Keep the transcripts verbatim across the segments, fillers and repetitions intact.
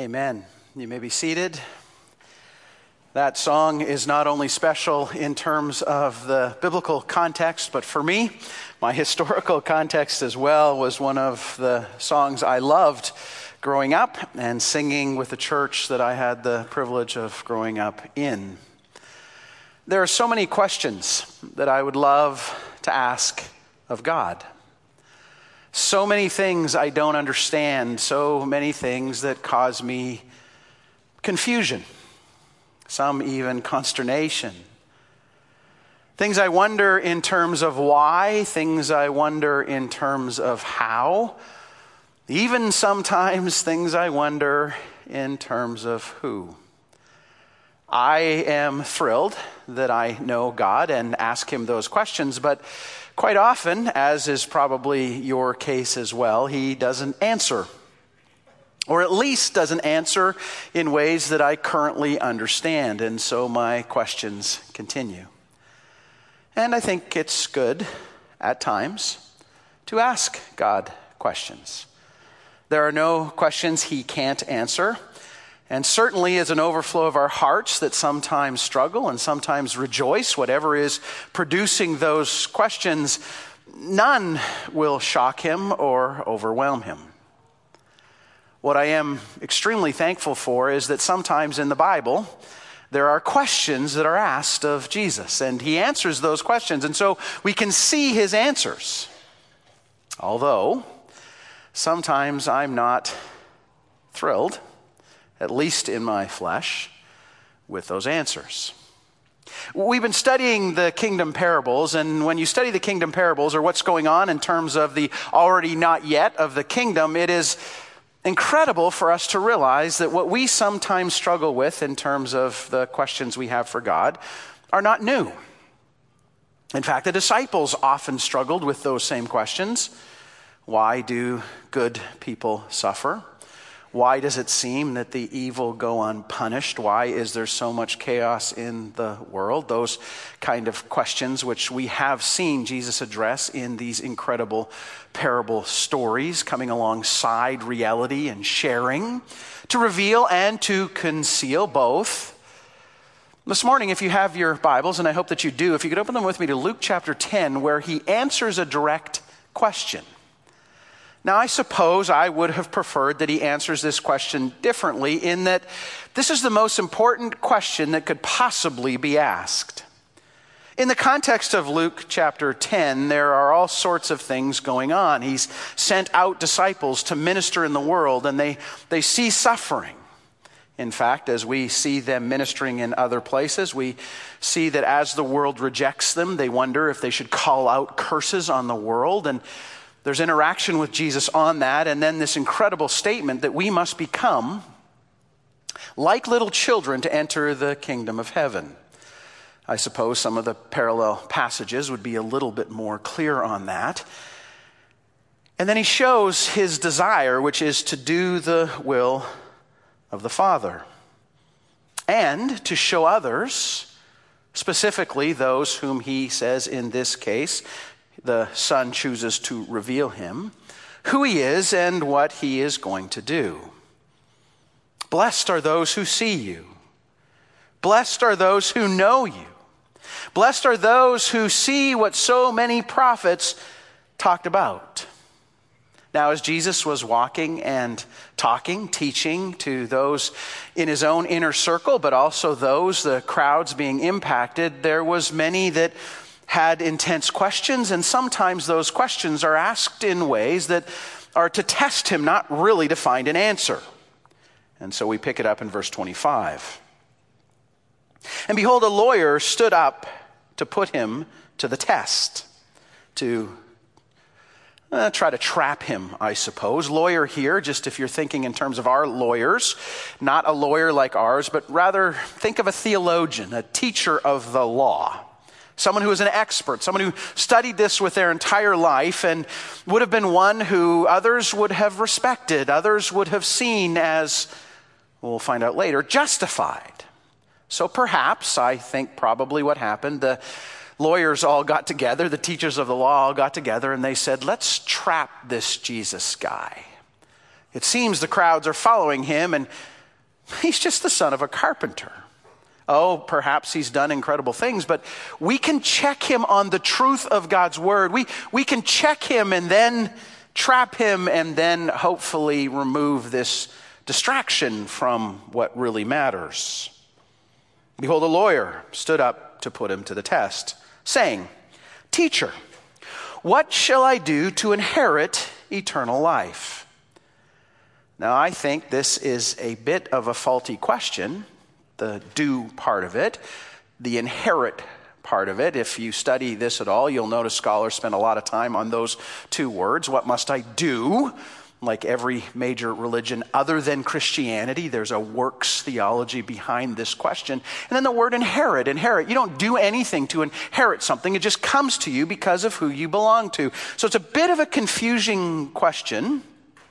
Amen. You may be seated. That song is not only special in terms of the biblical context, but for me, my historical context as well was one of the songs I loved growing up and singing with the church that I had the privilege of growing up in. There are so many questions that I would love to ask of God. So many things I don't understand, so many things that cause me confusion, some even consternation. Things I wonder in terms of why, things I wonder in terms of how, even sometimes things I wonder in terms of who. I am thrilled that I know God and ask him those questions, but quite often, as is probably your case as well, he doesn't answer. Or at least doesn't answer in ways that I currently understand. And so my questions continue. And I think it's good at times to ask God questions. There are no questions he can't answer. And certainly is an overflow of our hearts that sometimes struggle and sometimes rejoice, whatever is producing those questions, none will shock him or overwhelm him. What I am extremely thankful for is that sometimes in the Bible, there are questions that are asked of Jesus, and he answers those questions, and so we can see his answers. Although, sometimes I'm not thrilled, at least in my flesh, with those answers. We've been studying the kingdom parables, and when you study the kingdom parables, or what's going on in terms of the already not yet of the kingdom, it is incredible for us to realize that what we sometimes struggle with in terms of the questions we have for God are not new. In fact, the disciples often struggled with those same questions. Why do good people suffer? Why does it seem that the evil go unpunished? Why is there so much chaos in the world? Those kind of questions which we have seen Jesus address in these incredible parable stories, coming alongside reality and sharing to reveal and to conceal both. This morning, if you have your Bibles, and I hope that you do, if you could open them with me to Luke chapter ten, where he answers a direct question. Now, I suppose I would have preferred that he answers this question differently, in that this is the most important question that could possibly be asked. In the context of Luke chapter ten, there are all sorts of things going on. He's sent out disciples to minister in the world, and they, they see suffering. In fact, as we see them ministering in other places, we see that as the world rejects them, they wonder if they should call out curses on the world, and there's interaction with Jesus on that, and then this incredible statement that we must become like little children to enter the kingdom of heaven. I suppose some of the parallel passages would be a little bit more clear on that. And then he shows his desire, which is to do the will of the Father, and to show others, specifically those whom he says in this case, the Son chooses to reveal him, who he is and what he is going to do. Blessed are those who see you. Blessed are those who know you. Blessed are those who see what so many prophets talked about. Now, as Jesus was walking and talking, teaching to those in his own inner circle, but also those, the crowds being impacted, there was many that had intense questions, and sometimes those questions are asked in ways that are to test him, not really to find an answer. And so we pick it up in verse twenty-five. And behold, a lawyer stood up to put him to the test, to uh, try to trap him, I suppose. Lawyer here, just if you're thinking in terms of our lawyers, not a lawyer like ours, but rather think of a theologian, a teacher of the law. Someone who is an expert, someone who studied this with their entire life and would have been one who others would have respected, others would have seen as, we'll find out later, justified. So perhaps, I think probably what happened, the lawyers all got together, the teachers of the law all got together, and they said, let's trap this Jesus guy. It seems the crowds are following him, and he's just the son of a carpenter. Oh, perhaps he's done incredible things, but we can check him on the truth of God's word. We, we can check him and then trap him and then hopefully remove this distraction from what really matters. Behold, a lawyer stood up to put him to the test, saying, "Teacher, what shall I do to inherit eternal life?" Now, I think this is a bit of a faulty question, the do part of it, the inherit part of it. If you study this at all, you'll notice scholars spend a lot of time on those two words. What must I do? Like every major religion other than Christianity, there's a works theology behind this question. And then the word inherit, inherit. You don't do anything to inherit something. It just comes to you because of who you belong to. So it's a bit of a confusing question,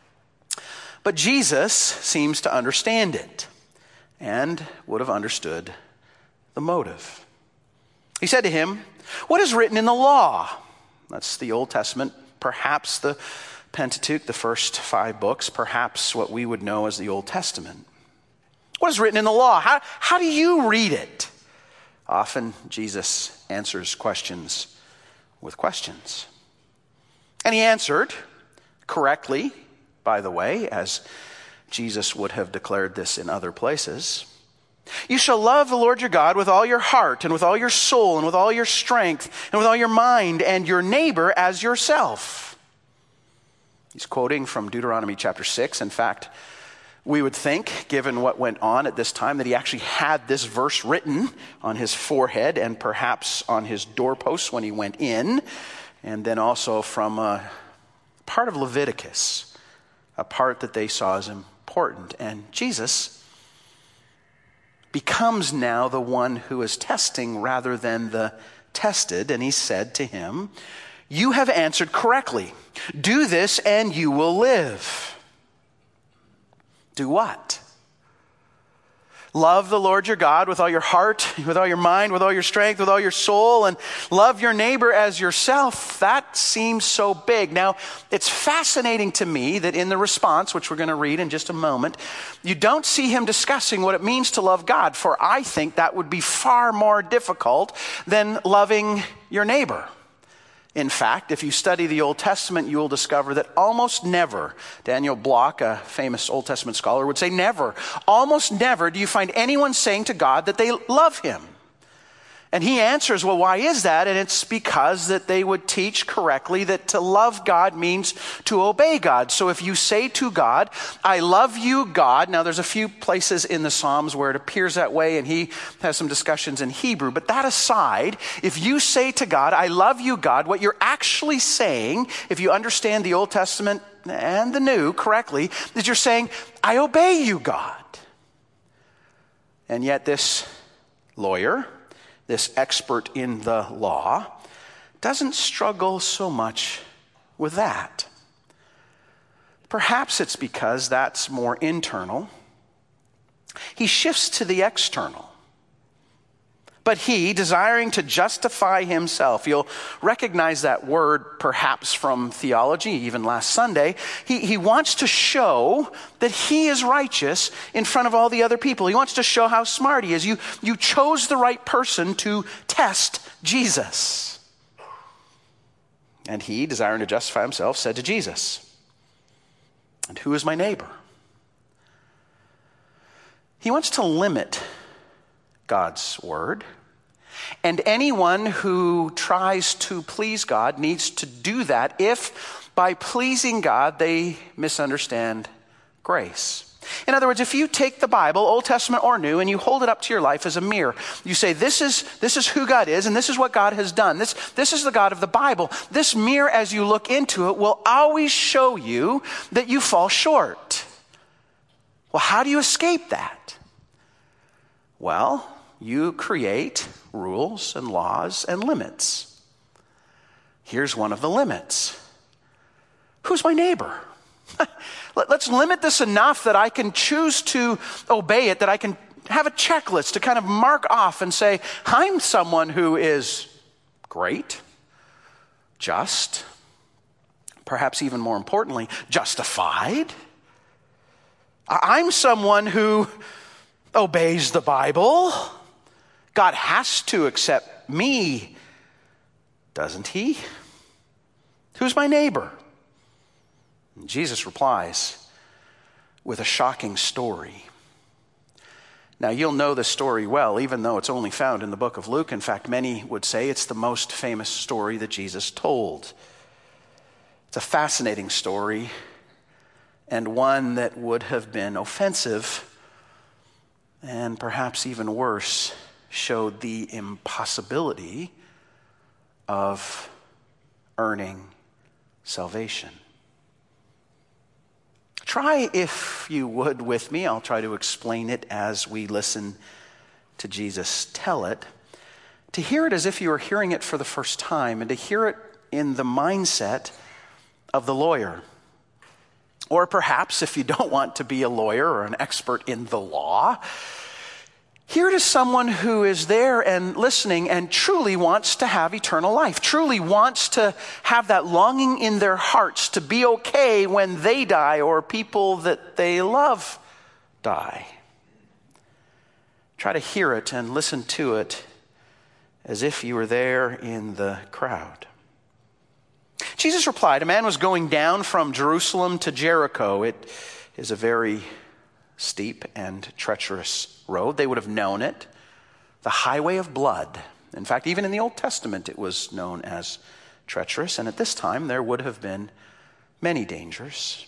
but Jesus seems to understand it and would have understood the motive. He said to him, "What is written in the law?" That's the Old Testament, perhaps the Pentateuch, the first five books, perhaps what we would know as the Old Testament. What is written in the law? How, how do you read it? Often Jesus answers questions with questions. And he answered correctly, by the way, as Jesus would have declared this in other places. "You shall love the Lord your God with all your heart and with all your soul and with all your strength and with all your mind, and your neighbor as yourself." He's quoting from Deuteronomy chapter six. In fact, we would think, given what went on at this time, that he actually had this verse written on his forehead and perhaps on his doorposts when he went in, and then also from a part of Leviticus, a part that they saw as important. And Jesus becomes now the one who is testing rather than the tested, and he said to him, "You have answered correctly. Do this and you will live." Do what? Love the Lord your God with all your heart, with all your mind, with all your strength, with all your soul, and love your neighbor as yourself. That seems so big. Now, it's fascinating to me that in the response, which we're going to read in just a moment, you don't see him discussing what it means to love God, for I think that would be far more difficult than loving your neighbor. In fact, if you study the Old Testament, you will discover that almost never, Daniel Block, a famous Old Testament scholar, would say never, almost never do you find anyone saying to God that they love him. And he answers, well, why is that? And it's because that they would teach correctly that to love God means to obey God. So if you say to God, "I love you, God," now there's a few places in the Psalms where it appears that way, and he has some discussions in Hebrew. But that aside, if you say to God, "I love you, God," what you're actually saying, if you understand the Old Testament and the New correctly, is you're saying, "I obey you, God." And yet this lawyer, this expert in the law, doesn't struggle so much with that. Perhaps it's because that's more internal. He shifts to the external. But he, desiring to justify himself, you'll recognize that word perhaps from theology, even last Sunday. He, he wants to show that he is righteous in front of all the other people. He wants to show how smart he is. You, you chose the right person to test Jesus. And he, desiring to justify himself, said to Jesus, "And who is my neighbor?" He wants to limit God's word. And anyone who tries to please God needs to do that if by pleasing God they misunderstand grace. In other words, if you take the Bible, Old Testament or New, and you hold it up to your life as a mirror, you say, this is, this is who God is, and this is what God has done. This, this is the God of the Bible. This mirror, as you look into it, will always show you that you fall short. Well, how do you escape that? Well, you create rules and laws and limits. Here's one of the limits. Who's my neighbor? Let's limit this enough that I can choose to obey it, that I can have a checklist to kind of mark off and say, I'm someone who is great, just, perhaps even more importantly, justified I'm someone who obeys the Bible. God has to accept me, doesn't he? Who's my neighbor? And Jesus replies with a shocking story. Now, you'll know this story well, even though it's only found in the book of Luke. In fact, many would say it's the most famous story that Jesus told. It's a fascinating story, and one that would have been offensive, and perhaps even worse, showed the impossibility of earning salvation. Try, if you would, with me. I'll try to explain it as we listen to Jesus tell it. To hear it as if you were hearing it for the first time, and to hear it in the mindset of the lawyer. Or perhaps, if you don't want to be a lawyer or an expert in the law, hear it as someone who is there and listening and truly wants to have eternal life, truly wants to have that longing in their hearts to be okay when they die or people that they love die. Try to hear it and listen to it as if you were there in the crowd. Jesus replied, a man was going down from Jerusalem to Jericho. It is a very steep and treacherous road. They would have known it. The highway of blood. In fact, even in the Old Testament, it was known as treacherous. And at this time, there would have been many dangers.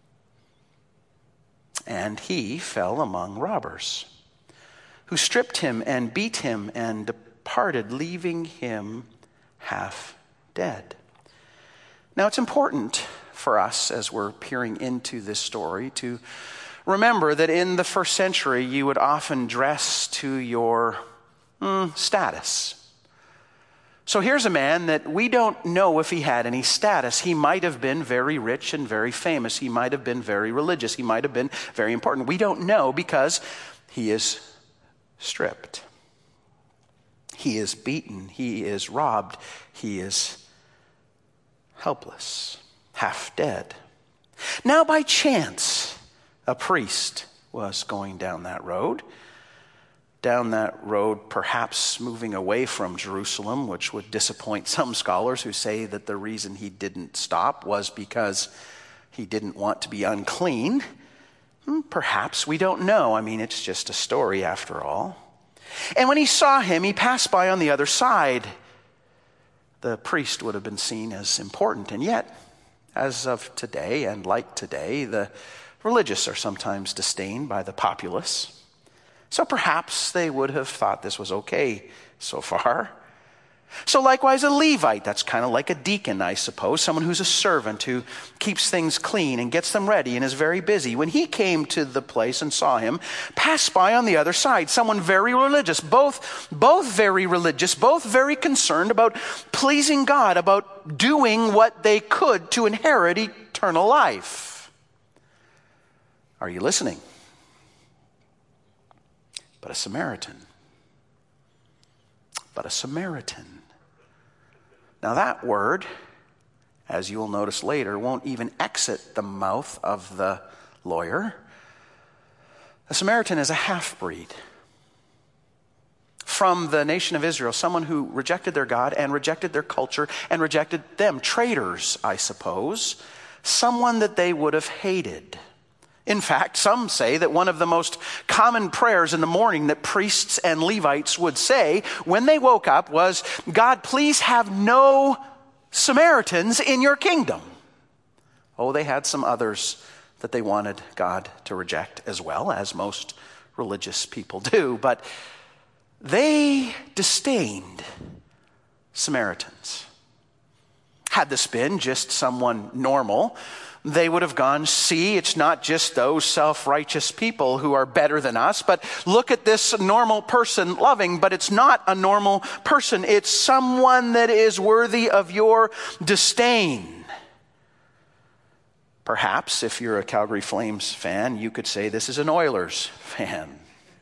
And he fell among robbers, who stripped him and beat him and departed, leaving him half dead. Now, it's important for us, as we're peering into this story, to remember that in the first century, you would often dress to your mm, status. So here's a man that we don't know if he had any status. He might have been very rich and very famous. He might have been very religious. He might have been very important. We don't know because he is stripped. He is beaten. He is robbed. He is helpless, half dead. Now, by chance, a priest was going down that road. Down that road, perhaps moving away from Jerusalem, which would disappoint some scholars who say that the reason he didn't stop was because he didn't want to be unclean. Perhaps, we don't know. I mean, it's just a story after all. And when he saw him, he passed by on the other side. The priest would have been seen as important. And yet, as of today and like today, the religious are sometimes disdained by the populace. So perhaps they would have thought this was okay so far. So likewise, a Levite, that's kind of like a deacon, I suppose, someone who's a servant who keeps things clean and gets them ready and is very busy. When he came to the place and saw him, passed by on the other side, someone very religious, both, both very religious, both very concerned about pleasing God, about doing what they could to inherit eternal life. Are you listening? But a Samaritan. But a Samaritan. Now that word, as you will notice later, won't even exit the mouth of the lawyer. A Samaritan is a half-breed from the nation of Israel, someone who rejected their God and rejected their culture and rejected them. Traitors, I suppose. Someone that they would have hated. In fact, some say that one of the most common prayers in the morning that priests and Levites would say when they woke up was, God, please have no Samaritans in your kingdom. Oh, they had some others that they wanted God to reject as well, as most religious people do. But they disdained Samaritans. Had this been just someone normal, they would have gone, see, it's not just those self-righteous people who are better than us, but look at this normal person loving, but it's not a normal person. It's someone that is worthy of your disdain. Perhaps, if you're a Calgary Flames fan, you could say this is an Oilers fan.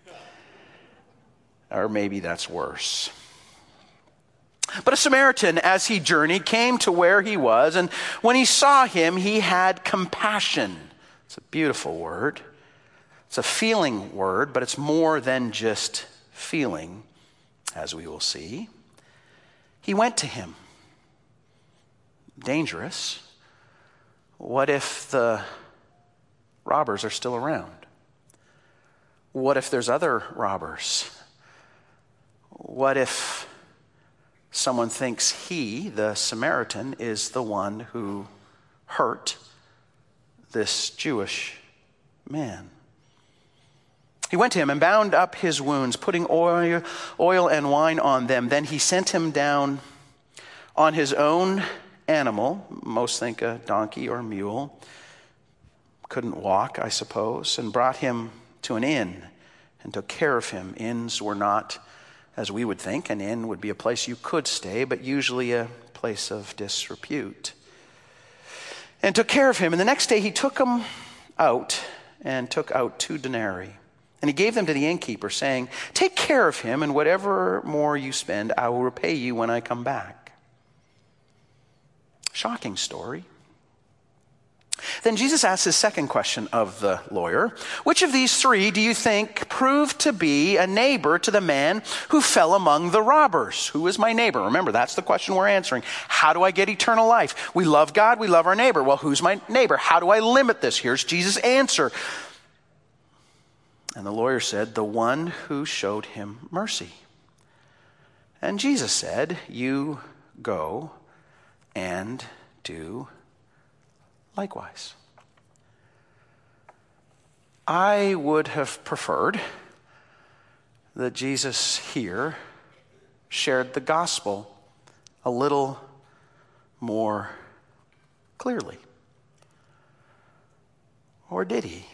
Or maybe that's worse. But a Samaritan, as he journeyed, came to where he was, and when he saw him, he had compassion. It's a beautiful word. It's a feeling word, but it's more than just feeling, as we will see. He went to him. Dangerous. What if the robbers are still around? What if there's other robbers? What if someone thinks he, the Samaritan, is the one who hurt this Jewish man? He went to him and bound up his wounds, putting oil, oil and wine on them. Then he sent him down on his own animal, most think a donkey or a mule, couldn't walk, I suppose, and brought him to an inn and took care of him. Inns were not, as we would think, an inn would be a place you could stay, but usually a place of disrepute. And took care of him. And the next day he took him out and took out two denarii. And he gave them to the innkeeper, saying, "Take care of him, and whatever more you spend, I will repay you when I come back." Shocking story. Then Jesus asks his second question of the lawyer. Which of these three do you think proved to be a neighbor to the man who fell among the robbers? Who is my neighbor? Remember, that's the question we're answering. How do I get eternal life? We love God, we love our neighbor. Well, who's my neighbor? How do I limit this? Here's Jesus' answer. And the lawyer said, the one who showed him mercy. And Jesus said, you go and do likewise. I would have preferred that Jesus here shared the gospel a little more clearly. Or did he?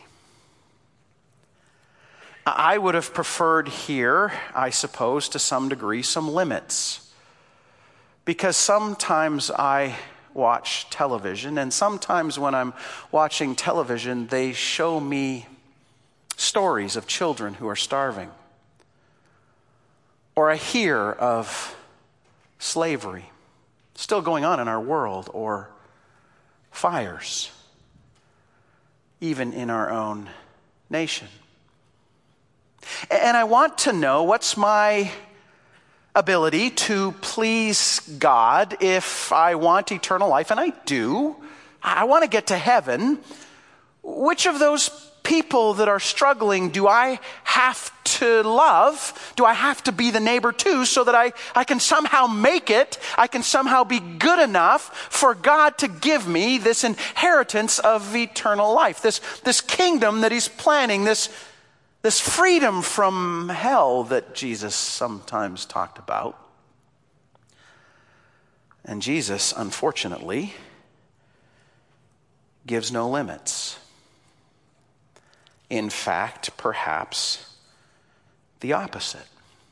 I would have preferred here, I suppose, to some degree, some limits. Because sometimes I watch television, and sometimes when I'm watching television, they show me stories of children who are starving. Or I hear of slavery still going on in our world, or fires, even in our own nation. And I want to know what's my ability to please God if I want eternal life, and I do. I want to get to heaven. Which of those people that are struggling do I have to love? Do I have to be the neighbor too, so that I, I can somehow make it, I can somehow be good enough for God to give me this inheritance of eternal life, this, this kingdom that he's planning, this This freedom from hell that Jesus sometimes talked about. And Jesus, unfortunately, gives no limits. In fact, perhaps the opposite.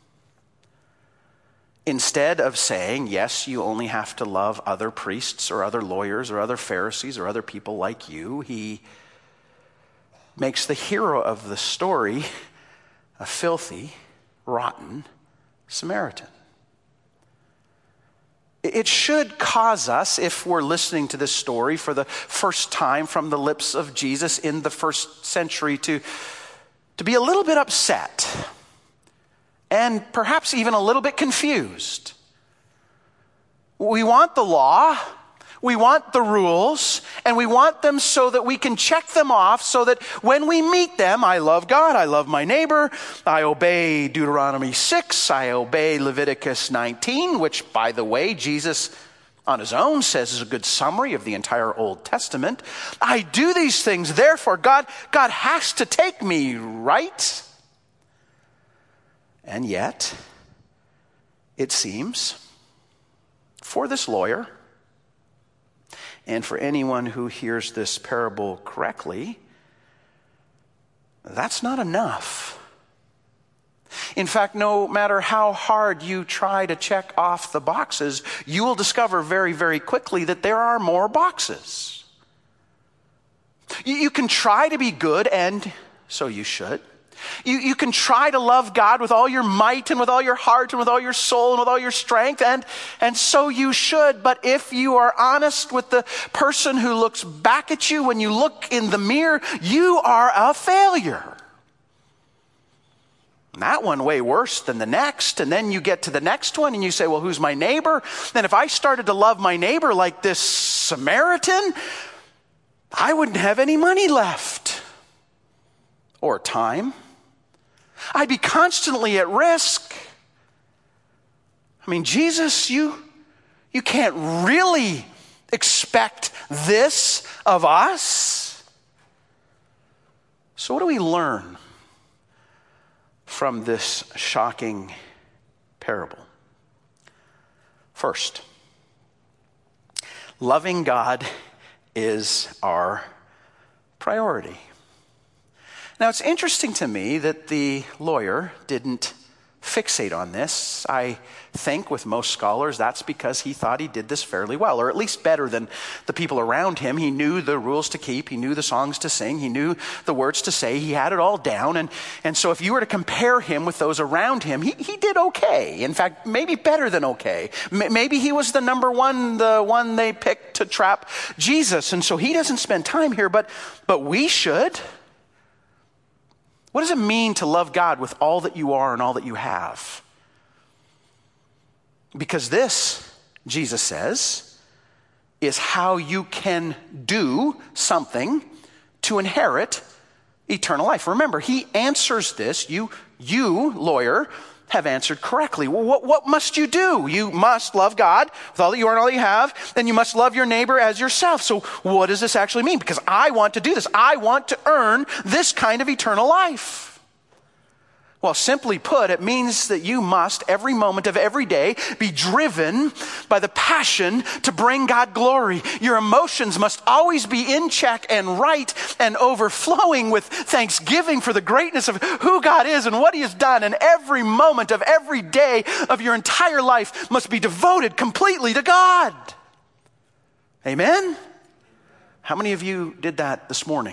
Instead of saying, yes, you only have to love other priests or other lawyers or other Pharisees or other people like you, he makes the hero of the story a filthy, rotten Samaritan. It should cause us, if we're listening to this story for the first time from the lips of Jesus in the first century, to, to be a little bit upset and perhaps even a little bit confused. We want the law. We want the rules, and we want them so that we can check them off, so that when we meet them, I love God, I love my neighbor, I obey Deuteronomy six, I obey Leviticus nineteen, which, by the way, Jesus on his own says is a good summary of the entire Old Testament. I do these things, therefore God, God has to take me, right? And yet, it seems, for this lawyer, and for anyone who hears this parable correctly, that's not enough. In fact, no matter how hard you try to check off the boxes, you will discover very, very quickly that there are more boxes. You can try to be good, and so you should. You, you can try to love God with all your might and with all your heart and with all your soul and with all your strength, and, and so you should. But if you are honest with the person who looks back at you when you look in the mirror, you are a failure. That one way worse than the next. And then you get to the next one and you say, well, who's my neighbor? Then if I started to love my neighbor like this Samaritan, I wouldn't have any money left or time. I'd be constantly at risk. I mean, Jesus, you, you can't really expect this of us. So what do we learn from this shocking parable? First, loving God is our priority. Now, it's interesting to me that the lawyer didn't fixate on this. I think with most scholars, that's because he thought he did this fairly well, or at least better than the people around him. He knew the rules to keep. He knew the songs to sing. He knew the words to say. He had it all down. And, and so if you were to compare him with those around him, he, he did okay. In fact, maybe better than okay. M- maybe he was the number one, the one they picked to trap Jesus. And so he doesn't spend time here, but, but we should. What does it mean to love God with all that you are and all that you have? Because this, Jesus says, is how you can do something to inherit eternal life. Remember, he answers this. You, you, lawyer, have answered correctly. Well, what, what must you do? You must love God with all that you are and all that you have, and you must love your neighbor as yourself. So what does this actually mean? Because I want to do this. I want to earn this kind of eternal life. Well, simply put, it means that you must, every moment of every day, be driven by the passion to bring God glory. Your emotions must always be in check and right and overflowing with thanksgiving for the greatness of who God is and what he has done. And every moment of every day of your entire life must be devoted completely to God. Amen? How many of you did that this morning?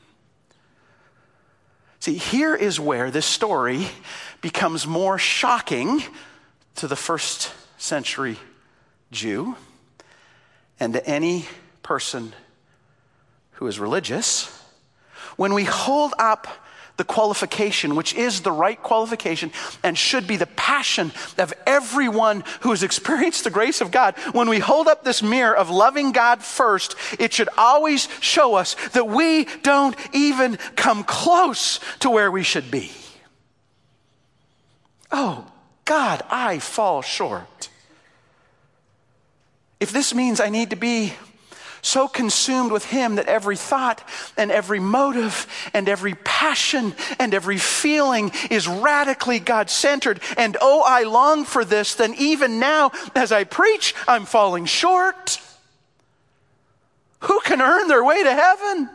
See, here is where this story becomes more shocking to the first century Jew and to any person who is religious. When we hold up the qualification, which is the right qualification and should be the passion of everyone who has experienced the grace of God, when we hold up this mirror of loving God first, it should always show us that we don't even come close to where we should be. Oh, God, I fall short. If this means I need to be so consumed with him that every thought and every motive and every passion and every feeling is radically God-centered, and oh, I long for this, then even now as I preach, I'm falling short. Who can earn their way to heaven?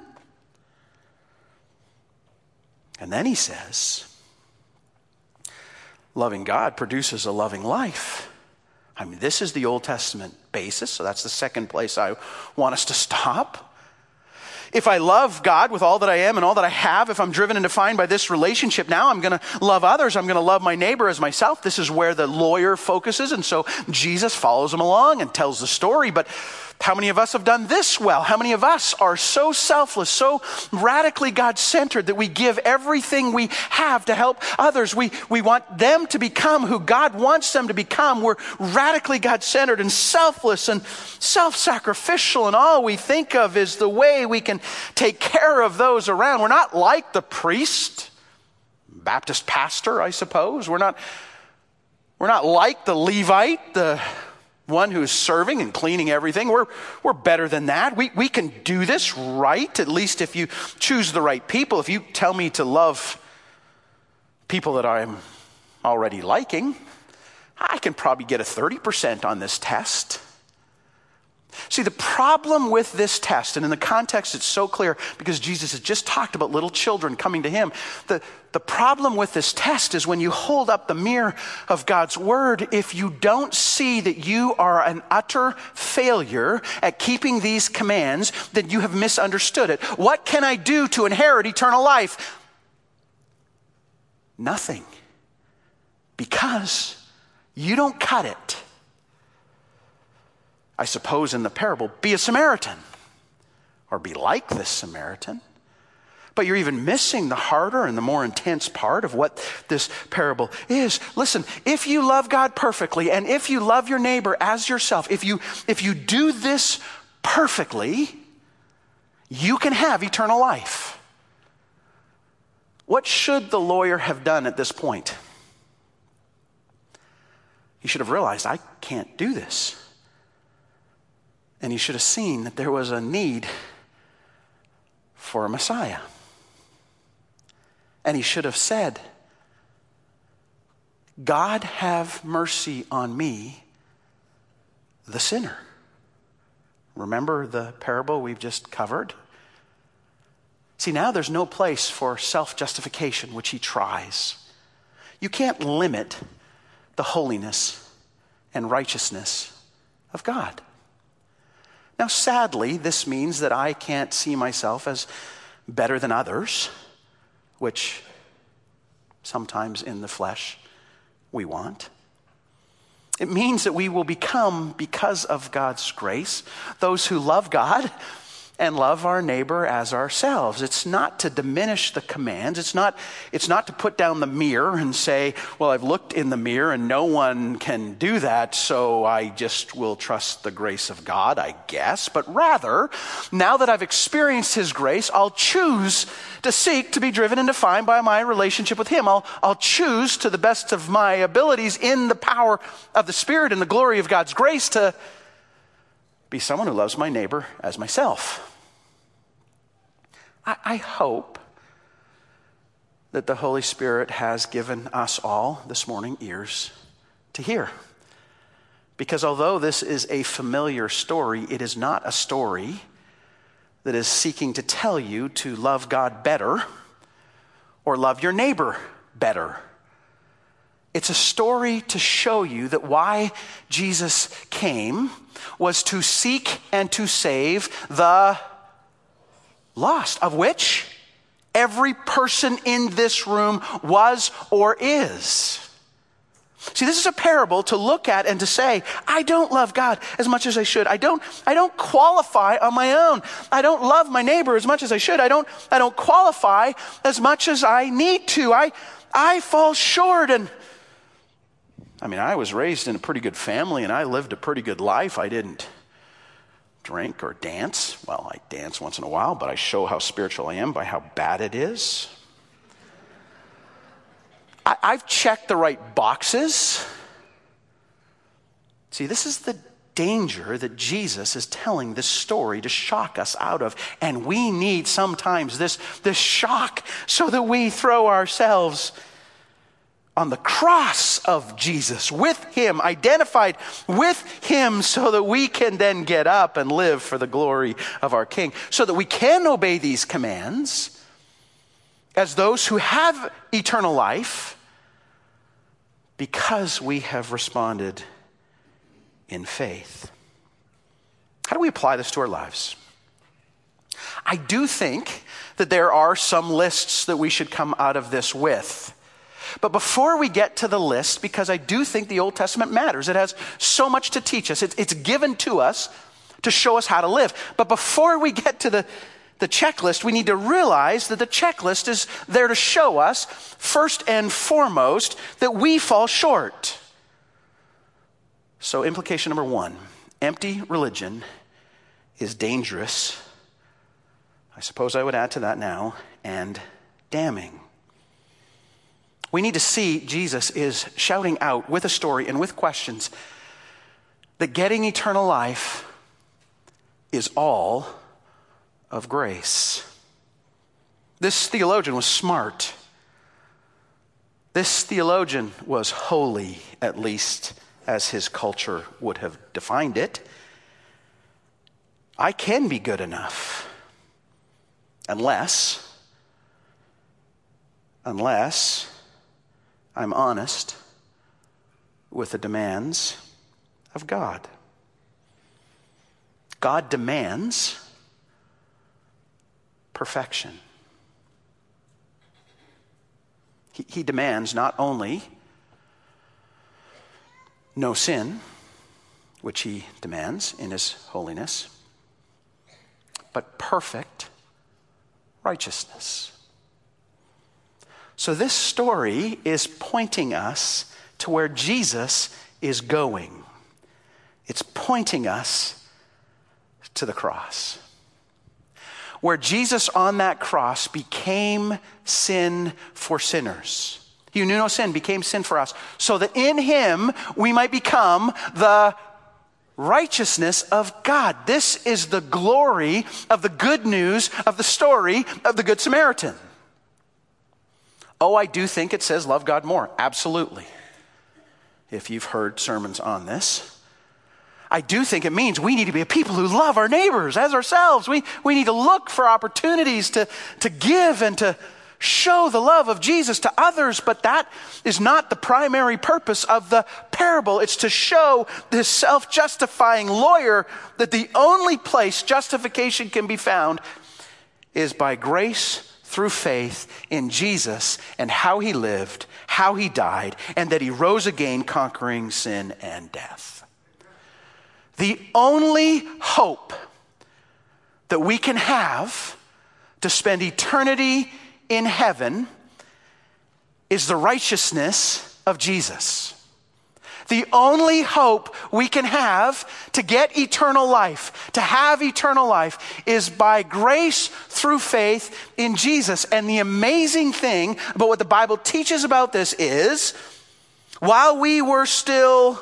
And then he says, loving God produces a loving life. I mean, this is the Old Testament basis, so that's the second place I want us to stop. If I love God with all that I am and all that I have, if I'm driven and defined by this relationship, now I'm going to love others. I'm going to love my neighbor as myself. This is where the lawyer focuses, and so Jesus follows him along and tells the story. But how many of us have done this well? How many of us are so selfless, so radically God-centered that we give everything we have to help others? We, we want them to become who God wants them to become. We're radically God-centered and selfless and self-sacrificial, and all we think of is the way we can take care of those around. We're not like the priest, Baptist pastor, I suppose. We're not, we're not like the Levite, the one who's serving and cleaning everything. We're, we're better than that. We, we can do this right, at least if you choose the right people. If you tell me to love people that I'm already liking, I can probably get a thirty percent on this test. See, the problem with this test, and in the context it's so clear because Jesus has just talked about little children coming to him. The, the problem with this test is when you hold up the mirror of God's word, if you don't see that you are an utter failure at keeping these commands, then you have misunderstood it. What can I do to inherit eternal life? Nothing. Because you don't cut it. I suppose in the parable, be a Samaritan or be like this Samaritan. But you're even missing the harder and the more intense part of what this parable is. Listen, if you love God perfectly, and if you love your neighbor as yourself, if you, if you do this perfectly, you can have eternal life. What should the lawyer have done at this point? He should have realized, I can't do this. And he should have seen that there was a need for a Messiah. And he should have said, God have mercy on me, the sinner. Remember the parable we've just covered? See, now there's no place for self-justification, which he tries. You can't limit the holiness and righteousness of God. Now, sadly, this means that I can't see myself as better than others, which sometimes in the flesh we want. It means that we will become, because of God's grace, those who love God and love our neighbor as ourselves. It's not to diminish the commands. It's not, it's not to put down the mirror and say, well, I've looked in the mirror and no one can do that, so I just will trust the grace of God, I guess. But rather, now that I've experienced his grace, I'll choose to seek to be driven and defined by my relationship with him. I'll, I'll choose to the best of my abilities in the power of the Spirit and the glory of God's grace to be someone who loves my neighbor as myself. I, I hope that the Holy Spirit has given us all this morning ears to hear. Because although this is a familiar story, it is not a story that is seeking to tell you to love God better or love your neighbor better. It's a story to show you that why Jesus came was to seek and to save the lost, of which every person in this room was or is. See, this is a parable to look at and to say, I don't love God as much as I should. I don't, I don't qualify on my own. I don't love my neighbor as much as I should. I don't, I don't qualify as much as I need to. I, I fall short. And I mean, I was raised in a pretty good family and I lived a pretty good life. I didn't drink or dance. Well, I dance once in a while, but I show how spiritual I am by how bad it is. I, I've checked the right boxes. See, this is the danger that Jesus is telling this story to shock us out of. And we need sometimes this, this shock so that we throw ourselves on the cross of Jesus, with him, identified with him, so that we can then get up and live for the glory of our King, so that we can obey these commands as those who have eternal life because we have responded in faith. How do we apply this to our lives? I do think that there are some lists that we should come out of this with. But before we get to the list, because I do think the Old Testament matters, it has so much to teach us. It's, it's given to us to show us how to live. But before we get to the, the checklist, we need to realize that the checklist is there to show us, first and foremost, that we fall short. So implication number one, empty religion is dangerous. I suppose I would add to that now, and damning. We need to see Jesus is shouting out with a story and with questions that getting eternal life is all of grace. This theologian was smart. This theologian was holy, at least as his culture would have defined it. I can be good enough unless, unless I'm honest with the demands of God. God demands perfection. He, he demands not only no sin, which he demands in his holiness, but perfect righteousness. So this story is pointing us to where Jesus is going. It's pointing us to the cross, where Jesus on that cross became sin for sinners. He who knew no sin became sin for us, so that in him we might become the righteousness of God. This is the glory of the good news of the story of the Good Samaritan. Oh, I do think it says love God more. Absolutely. If you've heard sermons on this. I do think it means we need to be a people who love our neighbors as ourselves. We, we need to look for opportunities to, to give and to show the love of Jesus to others, but that is not the primary purpose of the parable. It's to show this self-justifying lawyer that the only place justification can be found is by grace through faith in Jesus and how he lived, how he died, and that he rose again conquering sin and death. The only hope that we can have to spend eternity in heaven is the righteousness of Jesus. The only hope we can have to get eternal life, to have eternal life, is by grace through faith in Jesus. And the amazing thing about what the Bible teaches about this is, while we were still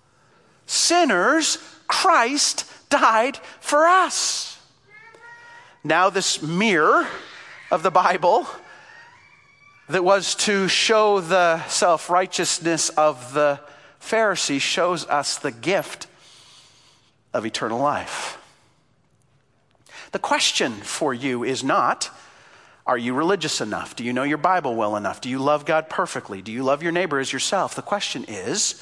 sinners, Christ died for us. Now this mirror of the Bible that was to show the self-righteousness of the Pharisee shows us the gift of eternal life. The question for you is not, are you religious enough? Do you know your Bible well enough? Do you love God perfectly? Do you love your neighbor as yourself? The question is,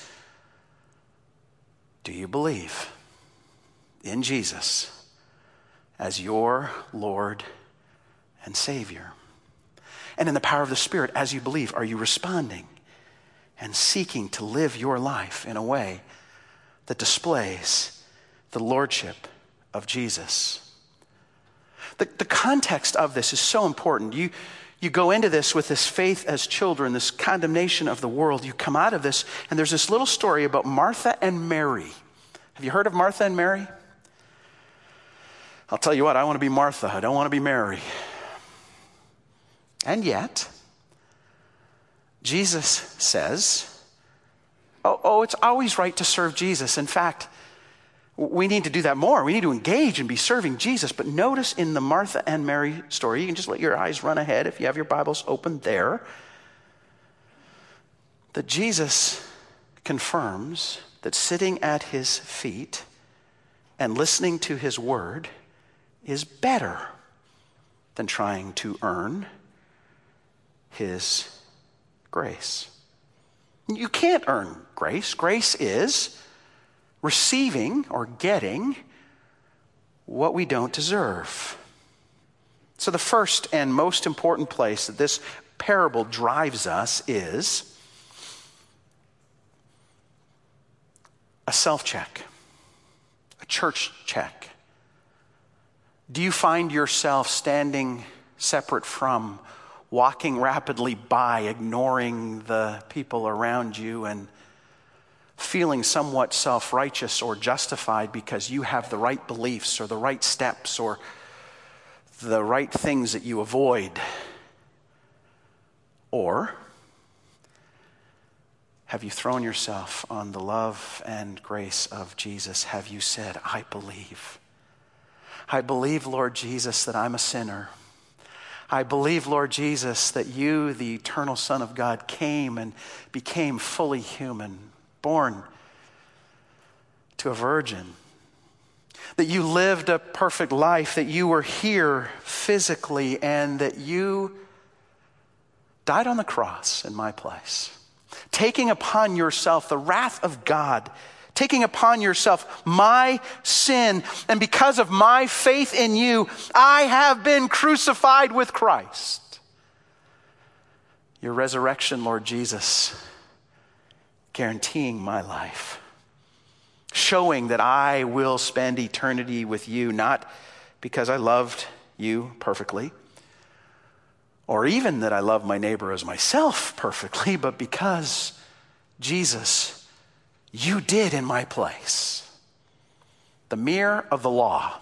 do you believe in Jesus as your Lord and Savior? And in the power of the Spirit, as you believe, are you responding and seeking to live your life in a way that displays the lordship of Jesus? The, the context of this is so important. You, you go into this with this faith as children, this condemnation of the world. You come out of this, and there's this little story about Martha and Mary. Have you heard of Martha and Mary? I'll tell you what, I want to be Martha. I don't want to be Mary. And yet, Jesus says, oh, oh, it's always right to serve Jesus. In fact, we need to do that more. We need to engage and be serving Jesus. But notice in the Martha and Mary story, you can just let your eyes run ahead if you have your Bibles open there, that Jesus confirms that sitting at his feet and listening to his word is better than trying to earn his grace. You can't earn grace. Grace is receiving or getting what we don't deserve. So the first and most important place that this parable drives us is a self-check, a church check. Do you find yourself standing separate from, walking rapidly by, ignoring the people around you and feeling somewhat self-righteous or justified because you have the right beliefs or the right steps or the right things that you avoid? Or have you thrown yourself on the love and grace of Jesus? Have you said, I believe. I believe, Lord Jesus, that I'm a sinner. I believe, Lord Jesus, that you, the eternal Son of God, came and became fully human, born to a virgin. That you lived a perfect life, that you were here physically, and that you died on the cross in my place, taking upon yourself the wrath of God, taking upon yourself my sin, and because of my faith in you, I have been crucified with Christ. Your resurrection, Lord Jesus, guaranteeing my life, showing that I will spend eternity with you, not because I loved you perfectly, or even that I love my neighbor as myself perfectly, but because, Jesus, you did in my place. The mirror of the law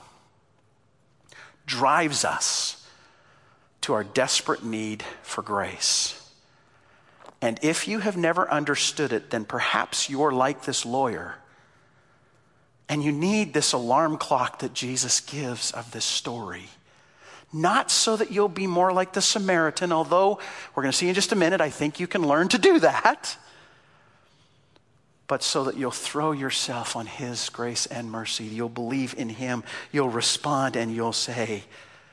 drives us to our desperate need for grace. And if you have never understood it, then perhaps you're like this lawyer, and you need this alarm clock that Jesus gives of this story. Not so that you'll be more like the Samaritan, although we're going to see in just a minute, I think you can learn to do that. But so that you'll throw yourself on his grace and mercy. You'll believe in him. You'll respond and you'll say,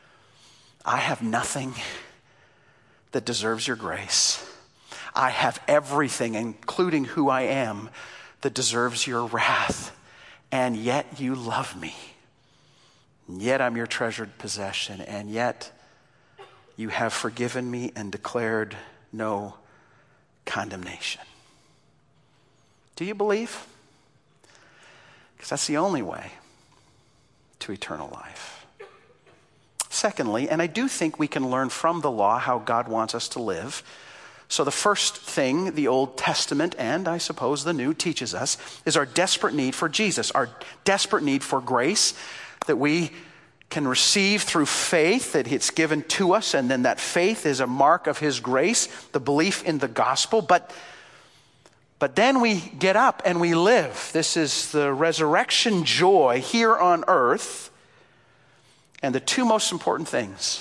I have nothing that deserves your grace. I have everything, including who I am, that deserves your wrath. And yet you love me. And yet I'm your treasured possession. And yet you have forgiven me and declared no condemnation. Do you believe? Because that's the only way to eternal life. Secondly, and I do think we can learn from the law how God wants us to live. So the first thing the Old Testament, and I suppose the New, teaches us is our desperate need for Jesus, our desperate need for grace that we can receive through faith, that it's given to us, and then that faith is a mark of his grace, the belief in the gospel. But, but then we get up and we live. This is the resurrection joy here on earth. And the two most important things.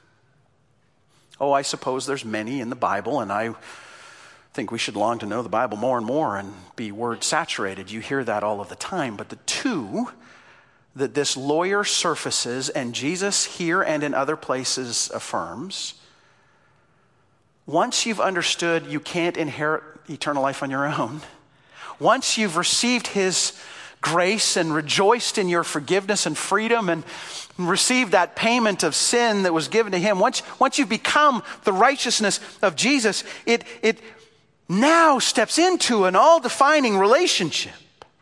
Oh, I suppose there's many in the Bible, and I think we should long to know the Bible more and more and be word saturated. You hear that all of the time. But the two that this lawyer surfaces, and Jesus here and in other places affirms, once you've understood you can't inherit eternal life on your own, once you've received his grace and rejoiced in your forgiveness and freedom and received that payment of sin that was given to him, once, once you've become the righteousness of Jesus, it, it now steps into an all-defining relationship.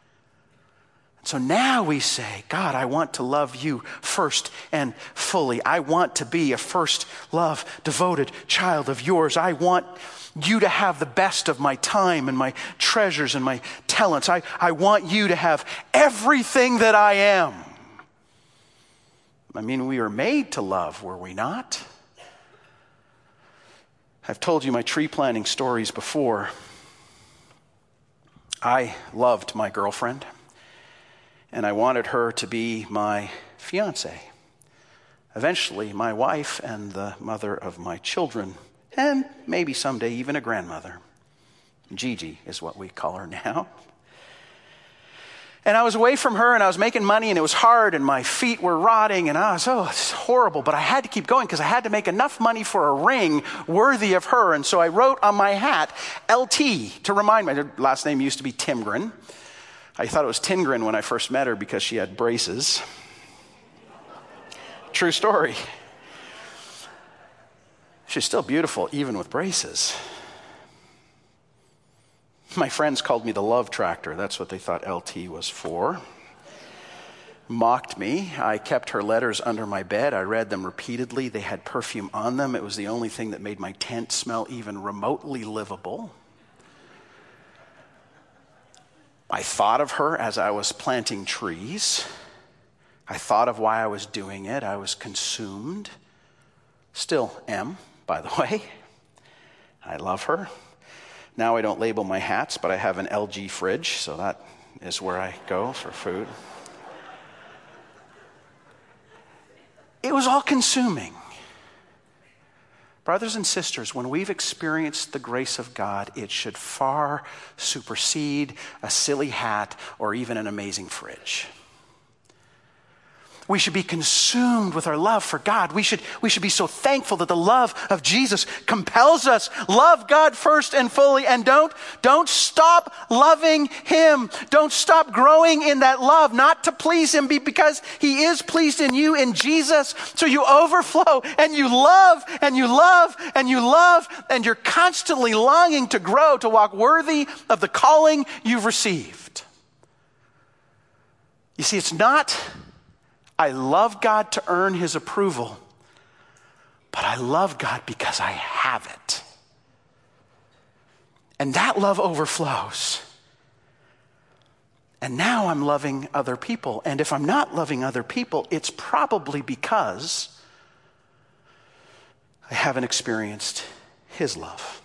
So now we say, God, I want to love you first and fully. I want to be a first love, devoted child of yours. I want you to have the best of my time and my treasures and my talents. I, I want you to have everything that I am. I mean, we were made to love, were we not? I've told you my tree planting stories before. I loved my girlfriend, and I wanted her to be my fiancé. Eventually, my wife and the mother of my children, and maybe someday even a grandmother. Gigi is what we call her now. And I was away from her, and I was making money, and it was hard, and my feet were rotting, and I was, oh, it's horrible. But I had to keep going because I had to make enough money for a ring worthy of her. And so I wrote on my hat, L T, to remind me. Her last name used to be Timgren. I thought it was Tingren when I first met her because she had braces. True story. She's still beautiful, even with braces. My friends called me the love tractor. That's what they thought L T was for. Mocked me. I kept her letters under my bed. I read them repeatedly. They had perfume on them. It was the only thing that made my tent smell even remotely livable. I thought of her as I was planting trees. I thought of why I was doing it. I was consumed. Still am, by the way. I love her. Now I don't label my hats, but I have an L G fridge, so that is where I go for food. It was all consuming. Brothers and sisters, when we've experienced the grace of God, it should far supersede a silly hat or even an amazing fridge. We should be consumed with our love for God. We should, we should be so thankful that the love of Jesus compels us. Love God first and fully, and don't, don't stop loving him. Don't stop growing in that love, not to please him, because he is pleased in you in Jesus. So you overflow and you love and you love and you love, and you're constantly longing to grow, to walk worthy of the calling you've received. You see, it's not I love God to earn his approval, but I love God because I have it. And that love overflows. And now I'm loving other people. And if I'm not loving other people, it's probably because I haven't experienced his love.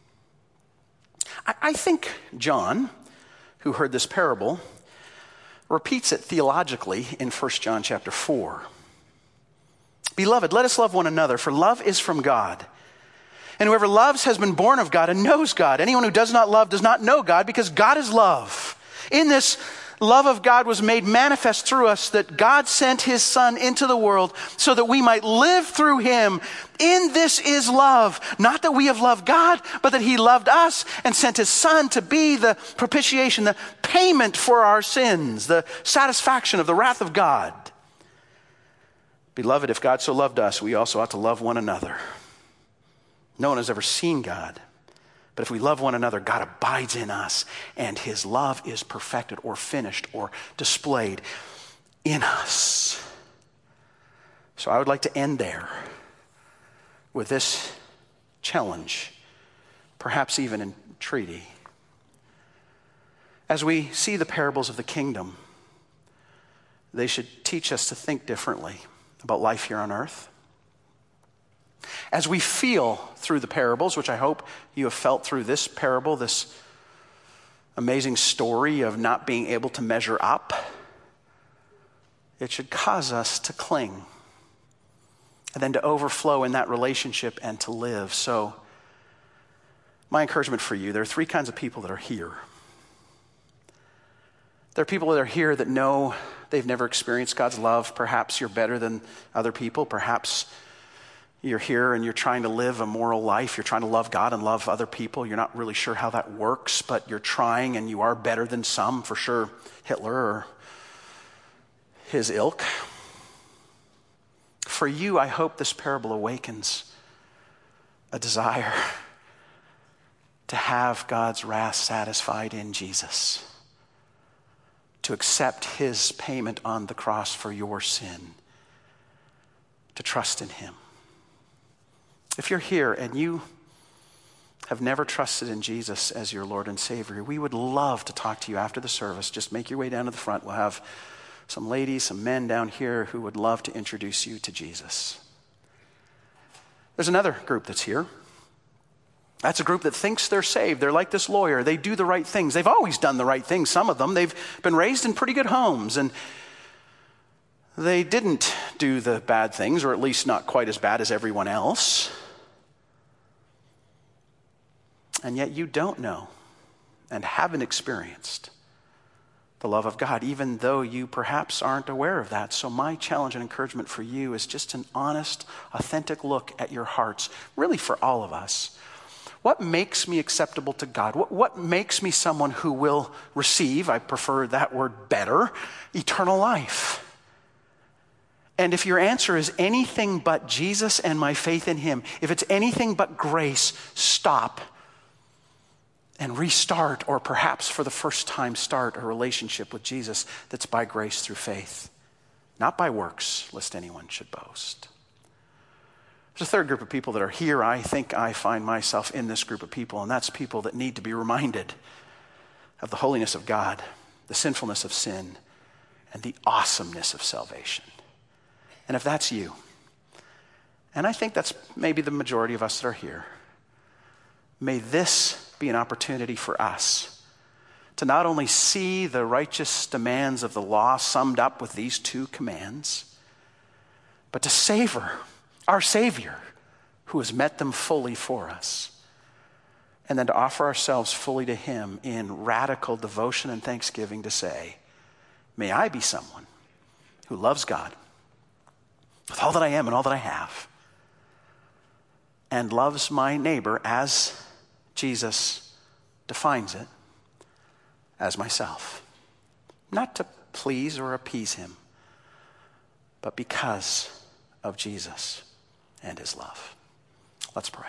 I, I think John, who heard this parable, repeats it theologically in First John chapter four. Beloved, let us love one another, for love is from God. And whoever loves has been born of God and knows God. Anyone who does not love does not know God, because God is love. In this, love of God was made manifest through us, that God sent his Son into the world so that we might live through him. In this is love, not that we have loved God, but that he loved us and sent his Son to be the propitiation, the payment for our sins, the satisfaction of the wrath of God. Beloved, if God so loved us, we also ought to love one another. No one has ever seen God. But if we love one another, God abides in us, and his love is perfected or finished or displayed in us. So I would like to end there with this challenge, perhaps even in treaty. As we see the parables of the kingdom, they should teach us to think differently about life here on earth. As we feel through the parables, which I hope you have felt through this parable, this amazing story of not being able to measure up, it should cause us to cling and then to overflow in that relationship and to live. So my encouragement for you, there are three kinds of people that are here. There are people that are here that know they've never experienced God's love. Perhaps you're better than other people. Perhaps you're here and you're trying to live a moral life. You're trying to love God and love other people. You're not really sure how that works, but you're trying, and you are better than some, for sure, Hitler or his ilk. For you, I hope this parable awakens a desire to have God's wrath satisfied in Jesus, to accept his payment on the cross for your sin, to trust in him. If you're here and you have never trusted in Jesus as your Lord and Savior, we would love to talk to you after the service. Just make your way down to the front. We'll have some ladies, some men down here who would love to introduce you to Jesus. There's another group that's here. That's a group that thinks they're saved. They're like this lawyer. They do the right things. They've always done the right things, some of them. They've been raised in pretty good homes, and they didn't do the bad things, or at least not quite as bad as everyone else. And yet you don't know and haven't experienced the love of God, even though you perhaps aren't aware of that. So my challenge and encouragement for you is just an honest, authentic look at your hearts, really for all of us. What makes me acceptable to God? What, what makes me someone who will receive, I prefer that word better, eternal life? And if your answer is anything but Jesus and my faith in him, if it's anything but grace, stop and restart, or perhaps for the first time start a relationship with Jesus that's by grace through faith, not by works, lest anyone should boast. There's a third group of people that are here. I think I find myself in this group of people, and that's people that need to be reminded of the holiness of God, the sinfulness of sin, and the awesomeness of salvation. And if that's you, and I think that's maybe the majority of us that are here, may this be an opportunity for us to not only see the righteous demands of the law summed up with these two commands, but to savor our Savior who has met them fully for us, and then to offer ourselves fully to him in radical devotion and thanksgiving to say, may I be someone who loves God with all that I am and all that I have, and loves my neighbor as Jesus defines it, as myself. Not to please or appease him, but because of Jesus and his love. Let's pray.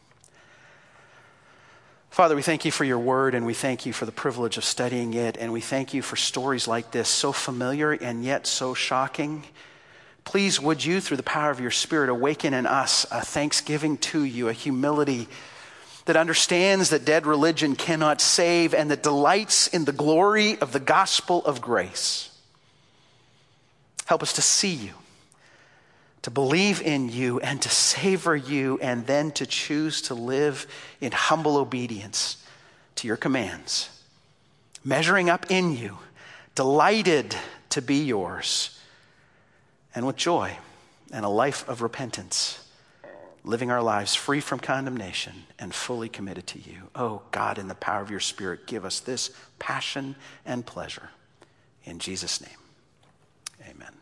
Father, we thank you for your word, and we thank you for the privilege of studying it, and we thank you for stories like this, so familiar and yet so shocking Please, would you, through the power of your Spirit, awaken in us a thanksgiving to you, a humility that understands that dead religion cannot save and that delights in the glory of the gospel of grace. Help us to see you, to believe in you, and to savor you, and then to choose to live in humble obedience to your commands, measuring up in you, delighted to be yours, and with joy and a life of repentance, living our lives free from condemnation and fully committed to you. Oh God, in the power of your Spirit, give us this passion and pleasure. In Jesus' name, amen.